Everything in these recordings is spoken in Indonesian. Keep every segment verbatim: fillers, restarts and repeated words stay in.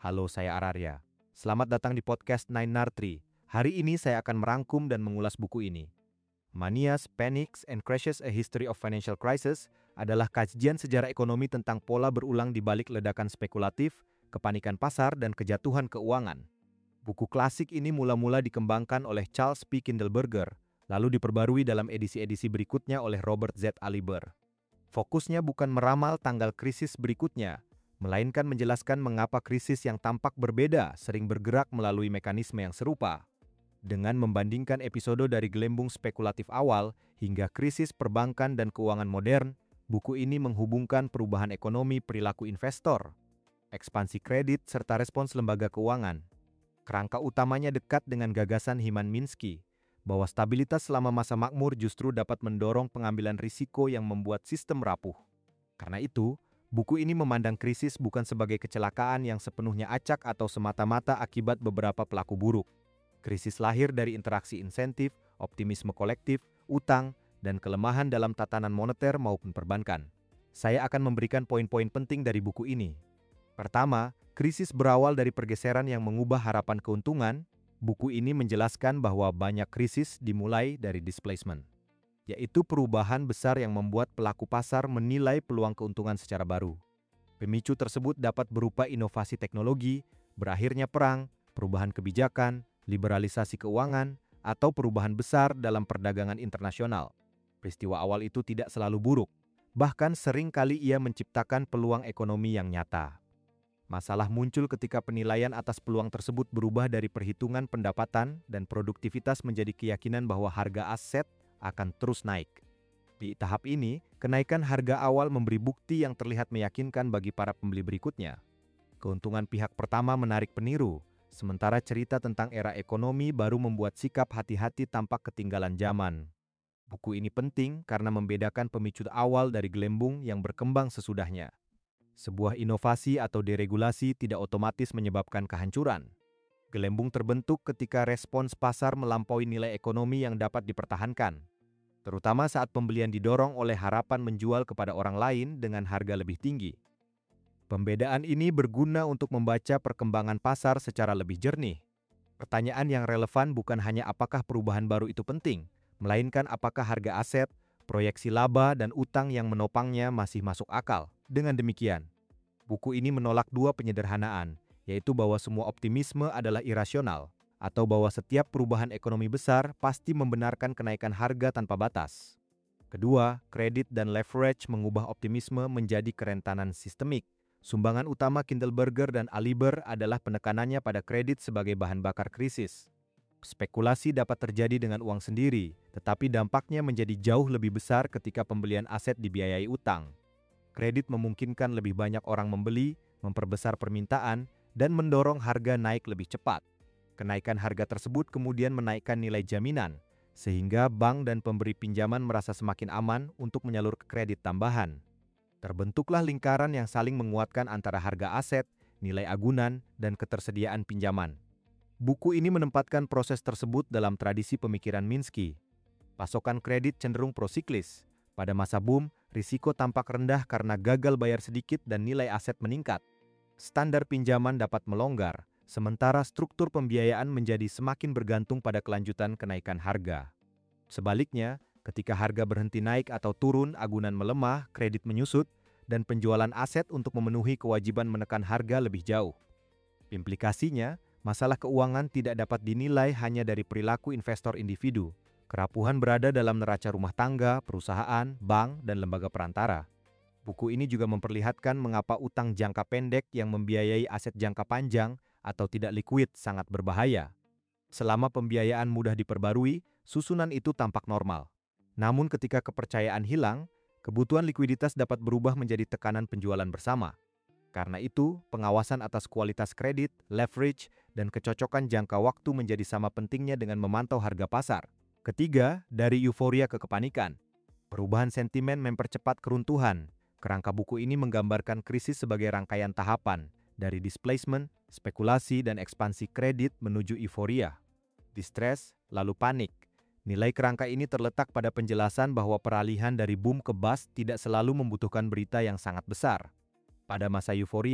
Halo, saya Ararya. Selamat datang di podcast Nine Nartri. Hari ini saya akan merangkum dan mengulas buku ini. Manias, Panics, and Crashes: A History of Financial Crisis adalah kajian sejarah ekonomi tentang pola berulang di balik ledakan spekulatif, kepanikan pasar, dan kejatuhan keuangan. Buku klasik ini mula-mula dikembangkan oleh Charles P. Kindleberger, lalu diperbarui dalam edisi-edisi berikutnya oleh Robert Z. Aliber. Fokusnya bukan meramal tanggal krisis berikutnya, melainkan menjelaskan mengapa krisis yang tampak berbeda sering bergerak melalui mekanisme yang serupa. Dengan membandingkan episode dari gelembung spekulatif awal hingga krisis perbankan dan keuangan modern, buku ini menghubungkan perubahan ekonomi perilaku investor, ekspansi kredit, serta respons lembaga keuangan. Kerangka utamanya dekat dengan gagasan Hyman Minsky, bahwa stabilitas selama masa makmur justru dapat mendorong pengambilan risiko yang membuat sistem rapuh. Karena itu, buku ini memandang krisis bukan sebagai kecelakaan yang sepenuhnya acak atau semata-mata akibat beberapa pelaku buruk. Krisis lahir dari interaksi insentif, optimisme kolektif, utang, dan kelemahan dalam tatanan moneter maupun perbankan. Saya akan memberikan poin-poin penting dari buku ini. Pertama, krisis berawal dari pergeseran yang mengubah harapan keuntungan. Buku ini menjelaskan bahwa banyak krisis dimulai dari displacement, yaitu perubahan besar yang membuat pelaku pasar menilai peluang keuntungan secara baru. Pemicu tersebut dapat berupa inovasi teknologi, berakhirnya perang, perubahan kebijakan, liberalisasi keuangan, atau perubahan besar dalam perdagangan internasional. Peristiwa awal itu tidak selalu buruk, bahkan sering kali ia menciptakan peluang ekonomi yang nyata. Masalah muncul ketika penilaian atas peluang tersebut berubah dari perhitungan pendapatan dan produktivitas menjadi keyakinan bahwa harga aset akan terus naik. Di tahap ini, kenaikan harga awal memberi bukti yang terlihat meyakinkan bagi para pembeli berikutnya. Keuntungan pihak pertama menarik peniru, sementara cerita tentang era ekonomi baru membuat sikap hati-hati tampak ketinggalan zaman. Buku ini penting karena membedakan pemicu awal dari gelembung yang berkembang sesudahnya. Sebuah inovasi atau deregulasi tidak otomatis menyebabkan kehancuran. Gelembung terbentuk ketika respons pasar melampaui nilai ekonomi yang dapat dipertahankan, terutama saat pembelian didorong oleh harapan menjual kepada orang lain dengan harga lebih tinggi. Pembedaan ini berguna untuk membaca perkembangan pasar secara lebih jernih. Pertanyaan yang relevan bukan hanya apakah perubahan baru itu penting, melainkan apakah harga aset, proyeksi laba, dan utang yang menopangnya masih masuk akal. Dengan demikian, buku ini menolak dua penyederhanaan, yaitu bahwa semua optimisme adalah irasional, atau bahwa setiap perubahan ekonomi besar pasti membenarkan kenaikan harga tanpa batas. Kedua, kredit dan leverage mengubah optimisme menjadi kerentanan sistemik. Sumbangan utama Kindleberger dan Aliber adalah penekanannya pada kredit sebagai bahan bakar krisis. Spekulasi dapat terjadi dengan uang sendiri, tetapi dampaknya menjadi jauh lebih besar ketika pembelian aset dibiayai utang. Kredit memungkinkan lebih banyak orang membeli, memperbesar permintaan, dan mendorong harga naik lebih cepat. Kenaikan harga tersebut kemudian menaikkan nilai jaminan, sehingga bank dan pemberi pinjaman merasa semakin aman untuk menyalurkan kredit tambahan. Terbentuklah lingkaran yang saling menguatkan antara harga aset, nilai agunan, dan ketersediaan pinjaman. Buku ini menempatkan proses tersebut dalam tradisi pemikiran Minsky. Pasokan kredit cenderung prosiklis. Pada masa boom, risiko tampak rendah karena gagal bayar sedikit dan nilai aset meningkat. Standar pinjaman dapat melonggar, sementara struktur pembiayaan menjadi semakin bergantung pada kelanjutan kenaikan harga. Sebaliknya, ketika harga berhenti naik atau turun, agunan melemah, kredit menyusut, dan penjualan aset untuk memenuhi kewajiban menekan harga lebih jauh. Implikasinya, masalah keuangan tidak dapat dinilai hanya dari perilaku investor individu. Kerapuhan berada dalam neraca rumah tangga, perusahaan, bank, dan lembaga perantara. Buku ini juga memperlihatkan mengapa utang jangka pendek yang membiayai aset jangka panjang atau tidak likuid sangat berbahaya. Selama pembiayaan mudah diperbarui, susunan itu tampak normal. Namun ketika kepercayaan hilang, kebutuhan likuiditas dapat berubah menjadi tekanan penjualan bersama. Karena itu, pengawasan atas kualitas kredit, leverage, dan kecocokan jangka waktu menjadi sama pentingnya dengan memantau harga pasar. Ketiga, dari euforia ke kepanikan. Perubahan sentimen mempercepat keruntuhan. Kerangka buku ini menggambarkan krisis sebagai rangkaian tahapan, dari displacement, spekulasi, dan ekspansi kredit menuju euforia, distress, lalu panik. Nilai kerangka ini terletak pada penjelasan bahwa peralihan dari boom ke bust tidak selalu membutuhkan berita yang sangat besar. Pada masa euforia,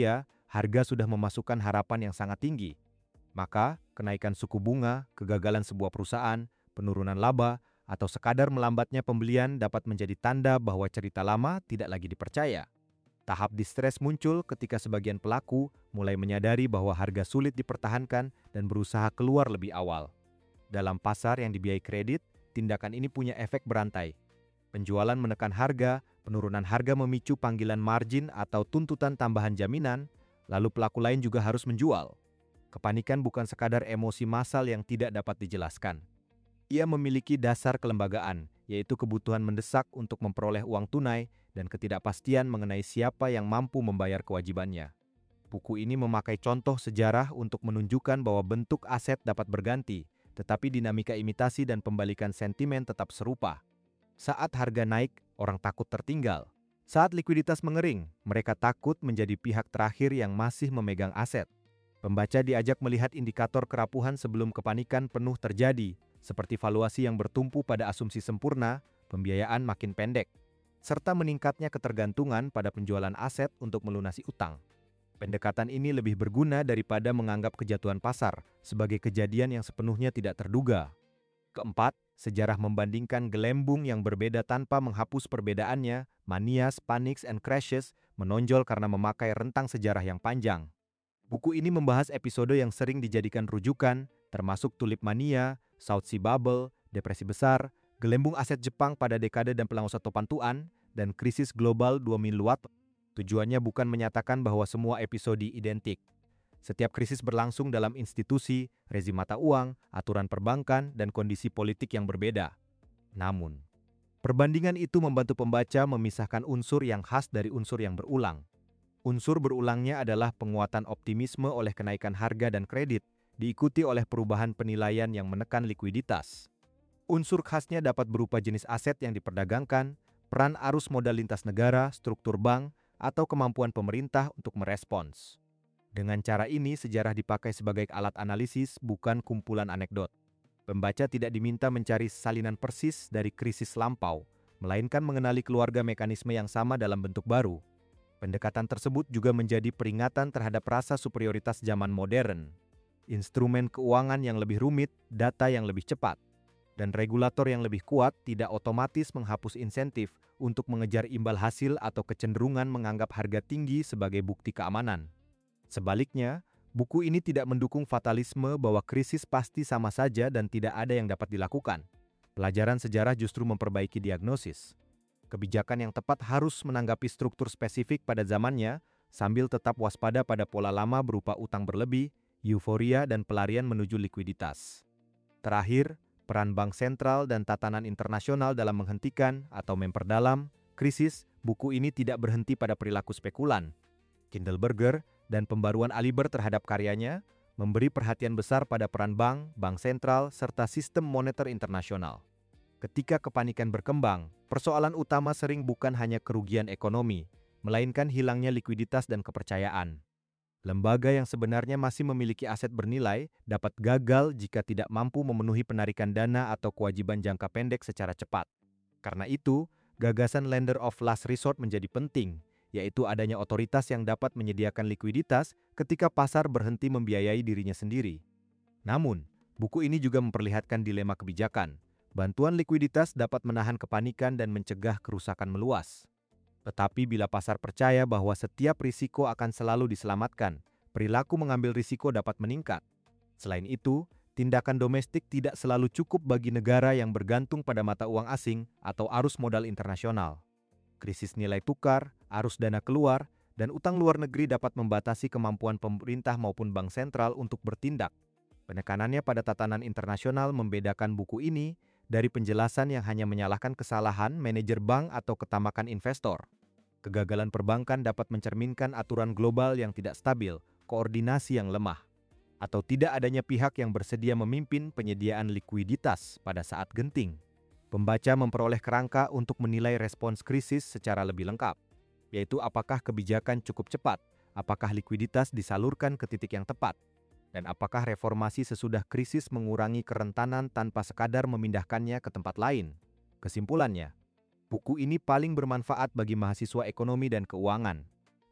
harga sudah memasukkan harapan yang sangat tinggi. Maka, kenaikan suku bunga, kegagalan sebuah perusahaan, penurunan laba, atau sekadar melambatnya pembelian dapat menjadi tanda bahwa cerita lama tidak lagi dipercaya. Tahap distres muncul ketika sebagian pelaku mulai menyadari bahwa harga sulit dipertahankan dan berusaha keluar lebih awal. Dalam pasar yang dibiayai kredit, tindakan ini punya efek berantai. Penjualan menekan harga, penurunan harga memicu panggilan margin atau tuntutan tambahan jaminan, lalu pelaku lain juga harus menjual. Kepanikan bukan sekadar emosi massal yang tidak dapat dijelaskan. Ia memiliki dasar kelembagaan, yaitu kebutuhan mendesak untuk memperoleh uang tunai dan ketidakpastian mengenai siapa yang mampu membayar kewajibannya. Buku ini memakai contoh sejarah untuk menunjukkan bahwa bentuk aset dapat berganti, tetapi dinamika imitasi dan pembalikan sentimen tetap serupa. Saat harga naik, orang takut tertinggal. Saat likuiditas mengering, mereka takut menjadi pihak terakhir yang masih memegang aset. Pembaca diajak melihat indikator kerapuhan sebelum kepanikan penuh terjadi, seperti valuasi yang bertumpu pada asumsi sempurna, pembiayaan makin pendek, serta meningkatnya ketergantungan pada penjualan aset untuk melunasi utang. Pendekatan ini lebih berguna daripada menganggap kejatuhan pasar sebagai kejadian yang sepenuhnya tidak terduga. Keempat, sejarah membandingkan gelembung yang berbeda tanpa menghapus perbedaannya, Manias, Panics, and Crashes, menonjol karena memakai rentang sejarah yang panjang. Buku ini membahas episode yang sering dijadikan rujukan, termasuk Tulip Mania, South Sea Bubble, Depresi Besar, gelembung aset Jepang pada dekade dan Pelangosat Topantuan, dan krisis global dua ribu delapan. Tujuannya bukan menyatakan bahwa semua episode identik. Setiap krisis berlangsung dalam institusi, rezim mata uang, aturan perbankan, dan kondisi politik yang berbeda. Namun, perbandingan itu membantu pembaca memisahkan unsur yang khas dari unsur yang berulang. Unsur berulangnya adalah penguatan optimisme oleh kenaikan harga dan kredit, diikuti oleh perubahan penilaian yang menekan likuiditas. Unsur khasnya dapat berupa jenis aset yang diperdagangkan, peran arus modal lintas negara, struktur bank, atau kemampuan pemerintah untuk merespons. Dengan cara ini, sejarah dipakai sebagai alat analisis, bukan kumpulan anekdot. Pembaca tidak diminta mencari salinan persis dari krisis lampau, melainkan mengenali keluarga mekanisme yang sama dalam bentuk baru. Pendekatan tersebut juga menjadi peringatan terhadap rasa superioritas zaman modern. Instrumen keuangan yang lebih rumit, data yang lebih cepat, dan regulator yang lebih kuat tidak otomatis menghapus insentif untuk mengejar imbal hasil atau kecenderungan menganggap harga tinggi sebagai bukti keamanan. Sebaliknya, buku ini tidak mendukung fatalisme bahwa krisis pasti sama saja dan tidak ada yang dapat dilakukan. Pelajaran sejarah justru memperbaiki diagnosis. Kebijakan yang tepat harus menanggapi struktur spesifik pada zamannya, sambil tetap waspada pada pola lama berupa utang berlebih, euforia, dan pelarian menuju likuiditas. Terakhir, peran bank sentral dan tatanan internasional dalam menghentikan atau memperdalam krisis. Buku ini tidak berhenti pada perilaku spekulan. Kindleberger dan pembaruan Aliber terhadap karyanya memberi perhatian besar pada peran bank, bank sentral, serta sistem moneter internasional. Ketika kepanikan berkembang, persoalan utama sering bukan hanya kerugian ekonomi, melainkan hilangnya likuiditas dan kepercayaan. Lembaga yang sebenarnya masih memiliki aset bernilai dapat gagal jika tidak mampu memenuhi penarikan dana atau kewajiban jangka pendek secara cepat. Karena itu, gagasan lender of last resort menjadi penting, yaitu adanya otoritas yang dapat menyediakan likuiditas ketika pasar berhenti membiayai dirinya sendiri. Namun, buku ini juga memperlihatkan dilema kebijakan. Bantuan likuiditas dapat menahan kepanikan dan mencegah kerusakan meluas. Tetapi bila pasar percaya bahwa setiap risiko akan selalu diselamatkan, perilaku mengambil risiko dapat meningkat. Selain itu, tindakan domestik tidak selalu cukup bagi negara yang bergantung pada mata uang asing atau arus modal internasional. Krisis nilai tukar, arus dana keluar, dan utang luar negeri dapat membatasi kemampuan pemerintah maupun bank sentral untuk bertindak. Penekanannya pada tatanan internasional membedakan buku ini dari penjelasan yang hanya menyalahkan kesalahan manajer bank atau ketamakan investor. Kegagalan perbankan dapat mencerminkan aturan global yang tidak stabil, koordinasi yang lemah, atau tidak adanya pihak yang bersedia memimpin penyediaan likuiditas pada saat genting. Pembaca memperoleh kerangka untuk menilai respons krisis secara lebih lengkap, yaitu apakah kebijakan cukup cepat, apakah likuiditas disalurkan ke titik yang tepat, dan apakah reformasi sesudah krisis mengurangi kerentanan tanpa sekadar memindahkannya ke tempat lain. Kesimpulannya, buku ini paling bermanfaat bagi mahasiswa ekonomi dan keuangan.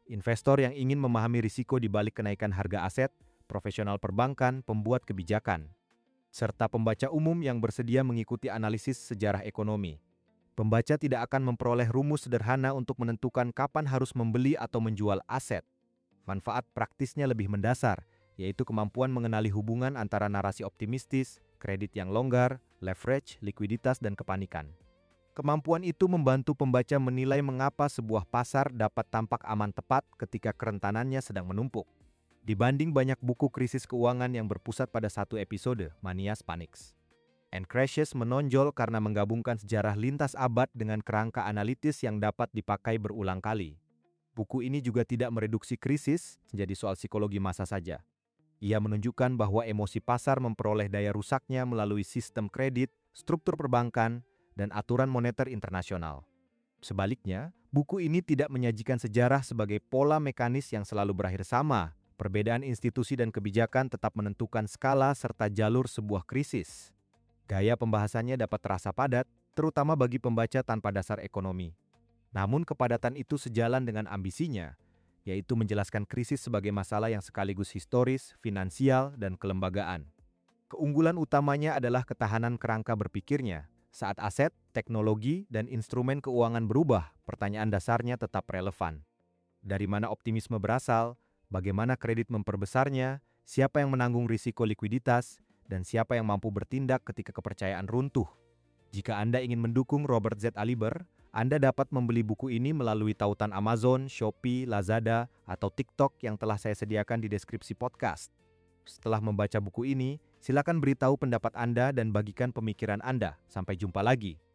Investor yang ingin memahami risiko di balik kenaikan harga aset, profesional perbankan, pembuat kebijakan, serta pembaca umum yang bersedia mengikuti analisis sejarah ekonomi. Pembaca tidak akan memperoleh rumus sederhana untuk menentukan kapan harus membeli atau menjual aset. Manfaat praktisnya lebih mendasar, yaitu kemampuan mengenali hubungan antara narasi optimistis, kredit yang longgar, leverage, likuiditas, dan kepanikan. Kemampuan itu membantu pembaca menilai mengapa sebuah pasar dapat tampak aman tepat ketika kerentanannya sedang menumpuk. Dibanding banyak buku krisis keuangan yang berpusat pada satu episode, Manias Panics and Crashes menonjol karena menggabungkan sejarah lintas abad dengan kerangka analitis yang dapat dipakai berulang kali. Buku ini juga tidak mereduksi krisis menjadi soal psikologi massa saja. Ia menunjukkan bahwa emosi pasar memperoleh daya rusaknya melalui sistem kredit, struktur perbankan, dan aturan moneter internasional. Sebaliknya, buku ini tidak menyajikan sejarah sebagai pola mekanis yang selalu berakhir sama. Perbedaan institusi dan kebijakan tetap menentukan skala serta jalur sebuah krisis. Gaya pembahasannya dapat terasa padat, terutama bagi pembaca tanpa dasar ekonomi. Namun kepadatan itu sejalan dengan ambisinya, yaitu menjelaskan krisis sebagai masalah yang sekaligus historis, finansial, dan kelembagaan. Keunggulan utamanya adalah ketahanan kerangka berpikirnya. Saat aset, teknologi, dan instrumen keuangan berubah, pertanyaan dasarnya tetap relevan. Dari mana optimisme berasal, bagaimana kredit memperbesarnya, siapa yang menanggung risiko likuiditas, dan siapa yang mampu bertindak ketika kepercayaan runtuh. Jika Anda ingin mendukung Robert Z. Aliber, Anda dapat membeli buku ini melalui tautan Amazon, Shopee, Lazada, atau TikTok yang telah saya sediakan di deskripsi podcast. Setelah membaca buku ini, silakan beritahu pendapat Anda dan bagikan pemikiran Anda. Sampai jumpa lagi.